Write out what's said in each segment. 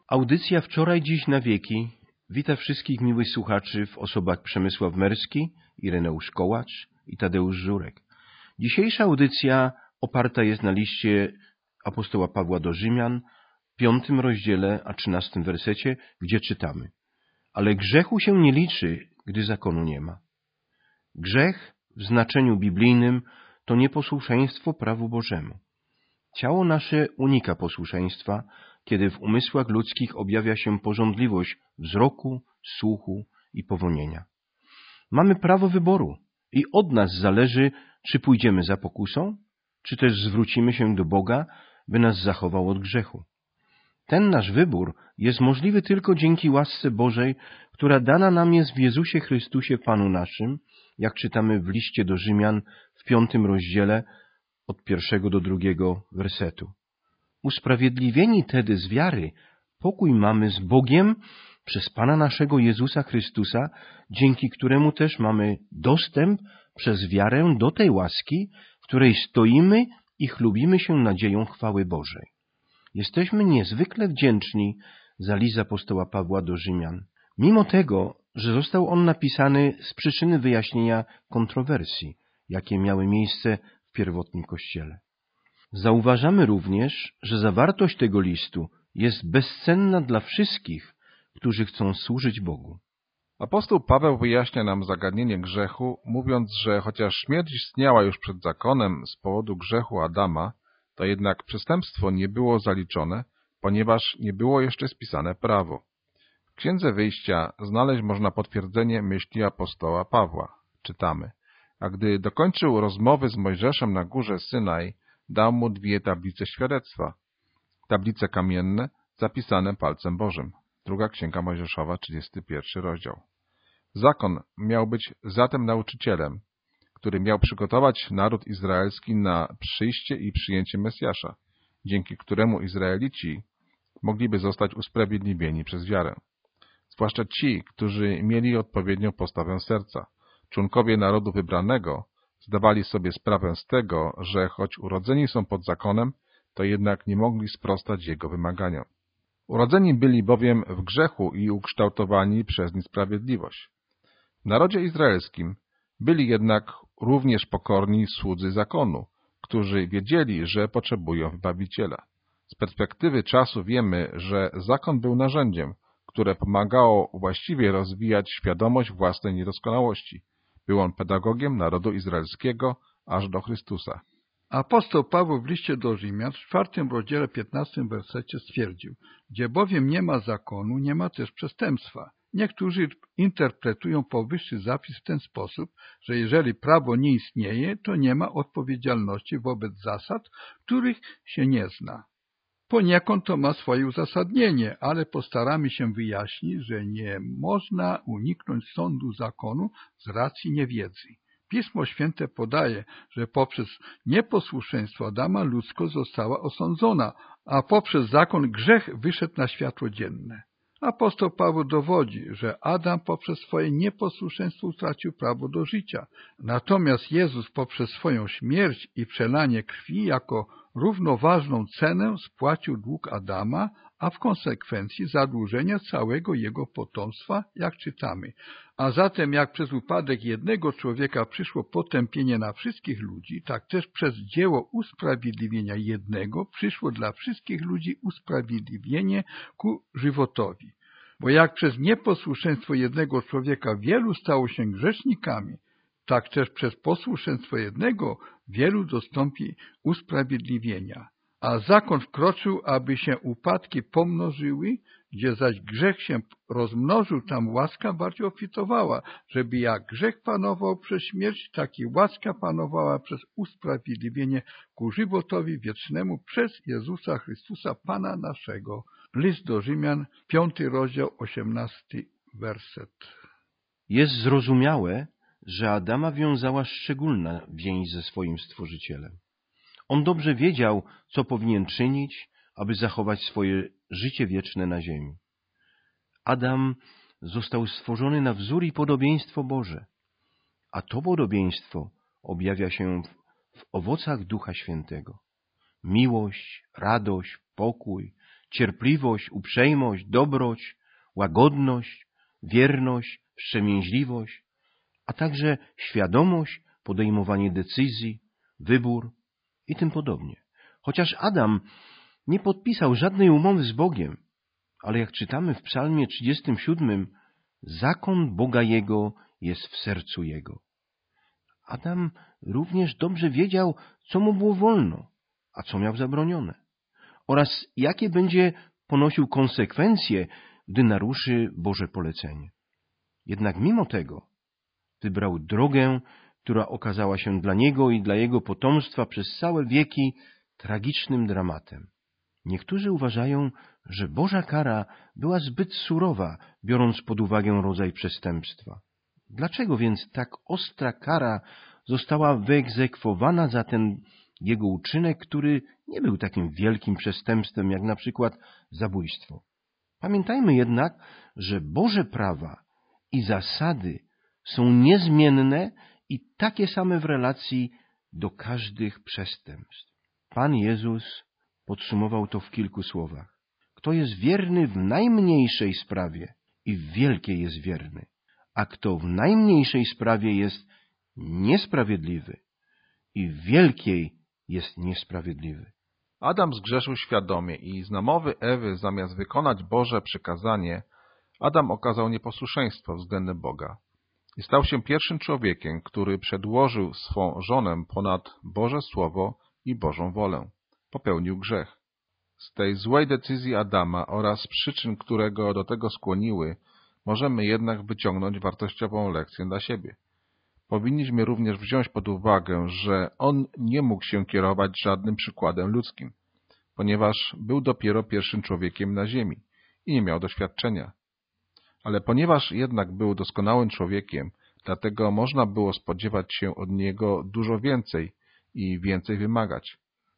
Audycja Wczoraj, Dziś, na wieki wita wszystkich miłych słuchaczy w osobach Przemysław Merski, Ireneusz Kołacz i Tadeusz Żurek. Dzisiejsza audycja oparta jest na liście apostoła Pawła do Rzymian, 5 rozdziale, a 13 wersecie, gdzie czytamy: ale grzechu się nie liczy, gdy zakonu nie ma. Grzech w znaczeniu biblijnym to nieposłuszeństwo prawu Bożemu. Ciało nasze unika posłuszeństwa, kiedy w umysłach ludzkich objawia się pożądliwość wzroku, słuchu i powonienia. Mamy prawo wyboru i od nas zależy, czy pójdziemy za pokusą, czy też zwrócimy się do Boga, by nas zachował od grzechu. Ten nasz wybór jest możliwy tylko dzięki łasce Bożej, która dana nam jest w Jezusie Chrystusie Panu naszym, jak czytamy w liście do Rzymian w 5 rozdziale od 1 do 2 wersetu. Usprawiedliwieni tedy z wiary, pokój mamy z Bogiem przez Pana naszego Jezusa Chrystusa, dzięki któremu też mamy dostęp przez wiarę do tej łaski, w której stoimy i chlubimy się nadzieją chwały Bożej. Jesteśmy niezwykle wdzięczni za list apostoła Pawła do Rzymian, mimo tego, że został on napisany z przyczyny wyjaśnienia kontrowersji, jakie miały miejsce w pierwotnym Kościele. Zauważamy również, że zawartość tego listu jest bezcenna dla wszystkich, którzy chcą służyć Bogu. Apostoł Paweł wyjaśnia nam zagadnienie grzechu, mówiąc, że chociaż śmierć istniała już przed zakonem z powodu grzechu Adama, to jednak przestępstwo nie było zaliczone, ponieważ nie było jeszcze spisane prawo. W Księdze Wyjścia znaleźć można potwierdzenie myśli apostoła Pawła. Czytamy: a gdy dokończył rozmowy z Mojżeszem na górze Synaj, dał mu 2 tablice świadectwa. Tablice kamienne zapisane palcem Bożym. 2 Księga Mojżeszowa, 31 rozdział. Zakon miał być zatem nauczycielem, który miał przygotować naród izraelski na przyjście i przyjęcie Mesjasza, dzięki któremu Izraelici mogliby zostać usprawiedliwieni przez wiarę. Zwłaszcza ci, którzy mieli odpowiednią postawę serca. Członkowie narodu wybranego zdawali sobie sprawę z tego, że choć urodzeni są pod zakonem, to jednak nie mogli sprostać jego wymaganiom. Urodzeni byli bowiem w grzechu i ukształtowani przez niesprawiedliwość. W narodzie izraelskim byli jednak również pokorni słudzy zakonu, którzy wiedzieli, że potrzebują wybawiciela. Z perspektywy czasu wiemy, że zakon był narzędziem, które pomagało właściwie rozwijać świadomość własnej niedoskonałości. Był on pedagogiem narodu izraelskiego aż do Chrystusa. Apostoł Paweł w liście do Rzymian w 4 rozdziale 15 wersecie stwierdził: gdzie bowiem nie ma zakonu, nie ma też przestępstwa. Niektórzy interpretują powyższy zapis w ten sposób, że jeżeli prawo nie istnieje, to nie ma odpowiedzialności wobec zasad, których się nie zna. Poniekąd to ma swoje uzasadnienie, ale postaramy się wyjaśnić, że nie można uniknąć sądu zakonu z racji niewiedzy. Pismo Święte podaje, że poprzez nieposłuszeństwo Adama ludzkość została osądzona, a poprzez zakon grzech wyszedł na światło dzienne. Apostoł Paweł dowodzi, że Adam poprzez swoje nieposłuszeństwo utracił prawo do życia. Natomiast Jezus poprzez swoją śmierć i przelanie krwi jako równoważną cenę spłacił dług Adama, a w konsekwencji zadłużenia całego jego potomstwa, jak czytamy. A zatem jak przez upadek jednego człowieka przyszło potępienie na wszystkich ludzi, tak też przez dzieło usprawiedliwienia jednego przyszło dla wszystkich ludzi usprawiedliwienie ku żywotowi. Bo jak przez nieposłuszeństwo jednego człowieka wielu stało się grzesznikami, tak też przez posłuszeństwo jednego wielu dostąpi usprawiedliwienia. A zakon wkroczył, aby się upadki pomnożyły, gdzie zaś grzech się rozmnożył, tam łaska bardziej obfitowała, żeby jak grzech panował przez śmierć, tak i łaska panowała przez usprawiedliwienie ku żywotowi wiecznemu przez Jezusa Chrystusa, Pana naszego. List do Rzymian, 5 rozdział, 18 werset. Jest zrozumiałe, że Adama wiązała szczególna więź ze swoim Stworzycielem. On dobrze wiedział, co powinien czynić, aby zachować swoje życie wieczne na ziemi. Adam został stworzony na wzór i podobieństwo Boże, a to podobieństwo objawia się w owocach Ducha Świętego. Miłość, radość, pokój, cierpliwość, uprzejmość, dobroć, łagodność, wierność, wstrzemięźliwość, a także świadomość, podejmowanie decyzji, wybór i tym podobnie. Chociaż Adam nie podpisał żadnej umowy z Bogiem, ale jak czytamy w Psalmie 37, zakon Boga jego jest w sercu jego. Adam również dobrze wiedział, co mu było wolno, a co miał zabronione, oraz jakie będzie ponosił konsekwencje, gdy naruszy Boże polecenie. Jednak mimo tego wybrał drogę, która okazała się dla niego i dla jego potomstwa przez całe wieki tragicznym dramatem. Niektórzy uważają, że Boża kara była zbyt surowa, biorąc pod uwagę rodzaj przestępstwa. Dlaczego więc tak ostra kara została wyegzekwowana za ten jego uczynek, który nie był takim wielkim przestępstwem jak na przykład zabójstwo? Pamiętajmy jednak, że Boże prawa i zasady są niezmienne i takie same w relacji do każdych przestępstw. Pan Jezus podsumował to w kilku słowach. Kto jest wierny w najmniejszej sprawie i w wielkiej jest wierny, a kto w najmniejszej sprawie jest niesprawiedliwy i w wielkiej jest niesprawiedliwy. Adam zgrzeszył świadomie i z namowy Ewy zamiast wykonać Boże przykazanie, Adam okazał nieposłuszeństwo względem Boga i stał się pierwszym człowiekiem, który przedłożył swą żonę ponad Boże Słowo i Bożą wolę. Popełnił grzech. Z tej złej decyzji Adama oraz przyczyn, które go do tego skłoniły, możemy jednak wyciągnąć wartościową lekcję dla siebie. Powinniśmy również wziąć pod uwagę, że on nie mógł się kierować żadnym przykładem ludzkim, ponieważ był dopiero pierwszym człowiekiem na ziemi i nie miał doświadczenia. Ale ponieważ jednak był doskonałym człowiekiem, dlatego można było spodziewać się od niego dużo więcej i więcej wymagać.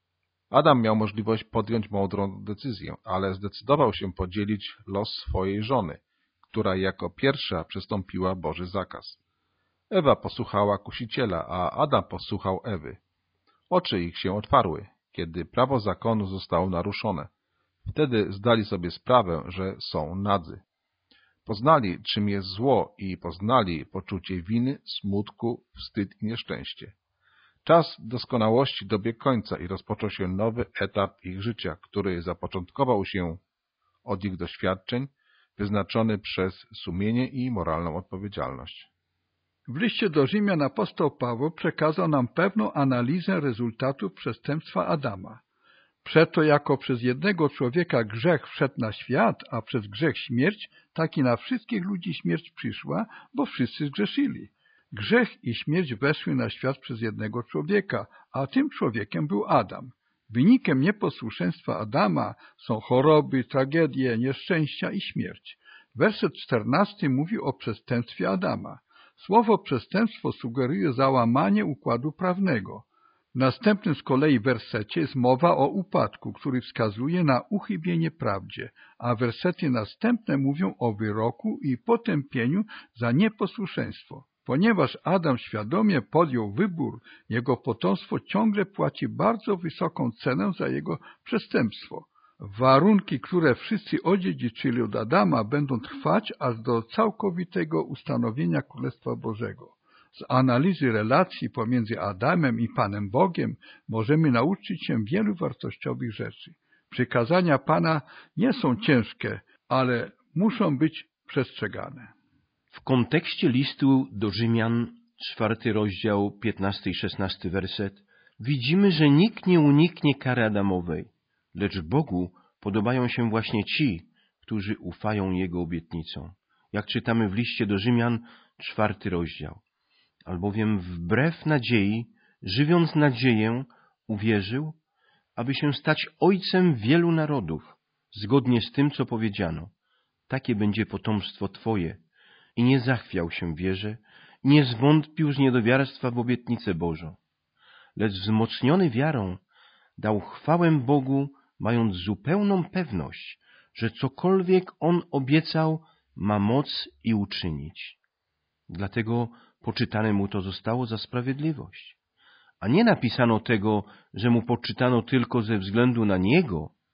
Adam miał możliwość podjąć mądrą decyzję, ale zdecydował się podzielić los swojej żony, która jako pierwsza przystąpiła Boży zakaz. Ewa posłuchała kusiciela, a Adam posłuchał Ewy. Oczy ich się otwarły, kiedy prawo zakonu zostało naruszone. Wtedy zdali sobie sprawę, że są nadzy. Poznali, czym jest zło i poznali poczucie winy, smutku, wstyd i nieszczęście. Czas doskonałości dobiegł końca i rozpoczął się nowy etap ich życia, który zapoczątkował się od ich doświadczeń, wyznaczony przez sumienie i moralną odpowiedzialność. W liście do Rzymian apostoł Paweł przekazał nam pewną analizę rezultatów przestępstwa Adama. Przeto jako przez jednego człowieka grzech wszedł na świat, a przez grzech śmierć, tak i na wszystkich ludzi śmierć przyszła, bo wszyscy zgrzeszyli. Grzech i śmierć weszły na świat przez jednego człowieka, a tym człowiekiem był Adam. Wynikiem nieposłuszeństwa Adama są choroby, tragedie, nieszczęścia i śmierć. Werset 14 mówi o przestępstwie Adama. Słowo przestępstwo sugeruje załamanie układu prawnego. W następnym z kolei wersecie jest mowa o upadku, który wskazuje na uchybienie prawdzie, a wersety następne mówią o wyroku i potępieniu za nieposłuszeństwo. Ponieważ Adam świadomie podjął wybór, jego potomstwo ciągle płaci bardzo wysoką cenę za jego przestępstwo. Warunki, które wszyscy odziedziczyli od Adama, będą trwać aż do całkowitego ustanowienia Królestwa Bożego. Z analizy relacji pomiędzy Adamem i Panem Bogiem możemy nauczyć się wielu wartościowych rzeczy. Przykazania Pana nie są ciężkie, ale muszą być przestrzegane. W kontekście listu do Rzymian, 4 rozdział, 15 i 16 werset, widzimy, że nikt nie uniknie kary Adamowej, lecz Bogu podobają się właśnie ci, którzy ufają Jego obietnicom. Jak czytamy w liście do Rzymian, 4 rozdział. Albowiem wbrew nadziei, żywiąc nadzieję, uwierzył, aby się stać ojcem wielu narodów, zgodnie z tym, co powiedziano. Takie będzie potomstwo Twoje. I nie zachwiał się wierze, nie zwątpił z niedowiarstwa w obietnicę Bożą, lecz wzmocniony wiarą dał chwałę Bogu, mając zupełną pewność, że cokolwiek On obiecał, ma moc i uczynić. Dlatego poczytane mu to zostało za sprawiedliwość. A nie napisano tego, że mu poczytano tylko ze względu na niego,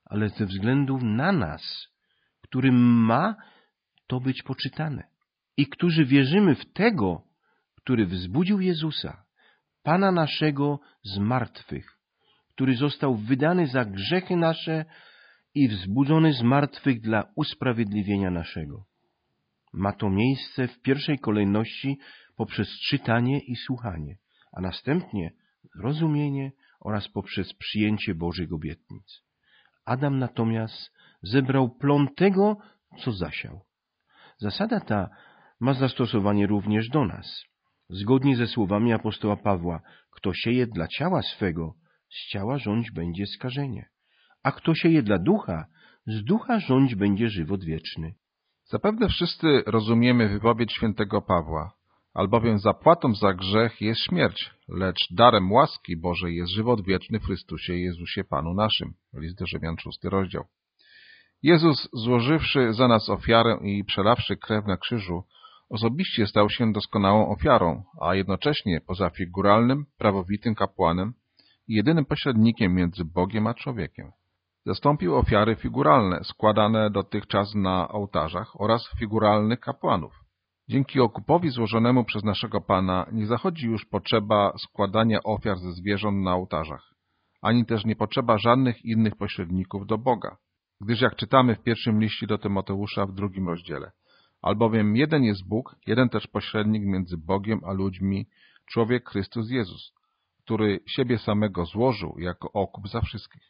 ale ze względu na nas, którym ma to być poczytane i którzy wierzymy w Tego, który wzbudził Jezusa, Pana naszego z martwych, który został wydany za grzechy nasze i wzbudzony z martwych dla usprawiedliwienia naszego. Ma to miejsce w pierwszej kolejności poprzez czytanie i słuchanie, a następnie rozumienie oraz poprzez przyjęcie Bożych obietnic. Adam natomiast zebrał plon tego, co zasiał. Zasada ta ma zastosowanie również do nas. Zgodnie ze słowami apostoła Pawła, kto sieje dla ciała swego, z ciała rządź będzie skażenie, a kto sieje dla ducha, z ducha rządź będzie żywot wieczny. Zapewne wszyscy rozumiemy wypowiedź świętego Pawła, albowiem zapłatą za grzech jest śmierć, lecz darem łaski Bożej jest żywot wieczny w Chrystusie Jezusie Panu naszym. List do Rzymian, 6 rozdział. Jezus, złożywszy za nas ofiarę i przelawszy krew na krzyżu, osobiście stał się doskonałą ofiarą, a jednocześnie poza figuralnym, prawowitym kapłanem i jedynym pośrednikiem między Bogiem a człowiekiem. Zastąpił ofiary figuralne, składane dotychczas na ołtarzach oraz figuralnych kapłanów. Dzięki okupowi złożonemu przez naszego Pana nie zachodzi już potrzeba składania ofiar ze zwierząt na ołtarzach, ani też nie potrzeba żadnych innych pośredników do Boga, gdyż jak czytamy w pierwszym liście do Tymoteusza w 2 rozdziale, albowiem jeden jest Bóg, jeden też pośrednik między Bogiem a ludźmi, człowiek Chrystus Jezus, który siebie samego złożył jako okup za wszystkich.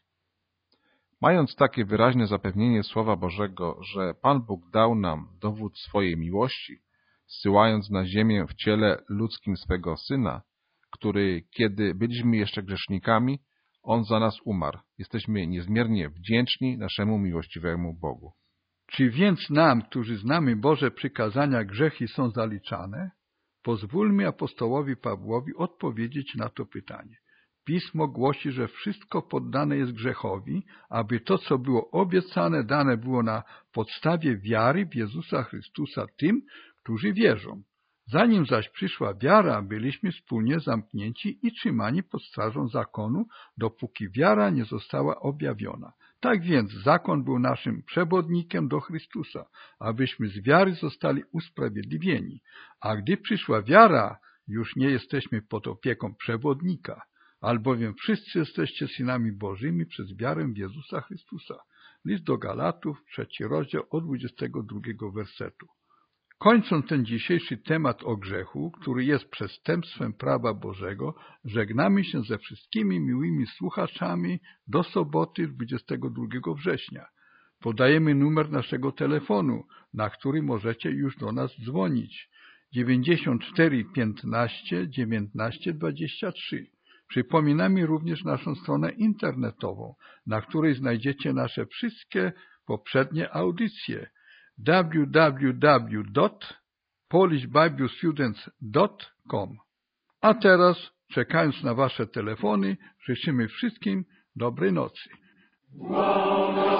Mając takie wyraźne zapewnienie Słowa Bożego, że Pan Bóg dał nam dowód swojej miłości, zsyłając na ziemię w ciele ludzkim swego Syna, który, kiedy byliśmy jeszcze grzesznikami, On za nas umarł. Jesteśmy niezmiernie wdzięczni naszemu miłościwemu Bogu. Czy więc nam, którzy znamy Boże przykazania, grzechy są zaliczane? Pozwólmy apostołowi Pawłowi odpowiedzieć na to pytanie. Pismo głosi, że wszystko poddane jest grzechowi, aby to, co było obiecane, dane było na podstawie wiary w Jezusa Chrystusa tym, którzy wierzą. Zanim zaś przyszła wiara, byliśmy wspólnie zamknięci i trzymani pod strażą zakonu, dopóki wiara nie została objawiona. Tak więc zakon był naszym przewodnikiem do Chrystusa, abyśmy z wiary zostali usprawiedliwieni. A gdy przyszła wiara, już nie jesteśmy pod opieką przewodnika, albowiem wszyscy jesteście synami Bożymi przez wiarę w Jezusa Chrystusa. List do Galatów, 3 rozdział, od 22 wersetu. Kończąc ten dzisiejszy temat o grzechu, który jest przestępstwem prawa Bożego, żegnamy się ze wszystkimi miłymi słuchaczami do soboty 22 września. Podajemy numer naszego telefonu, na który możecie już do nas dzwonić. 94 15 19 23. Przypominamy również naszą stronę internetową, na której znajdziecie nasze wszystkie poprzednie audycje www.polishbiblestudents.com. A teraz, czekając na wasze telefony, życzymy wszystkim dobrej nocy.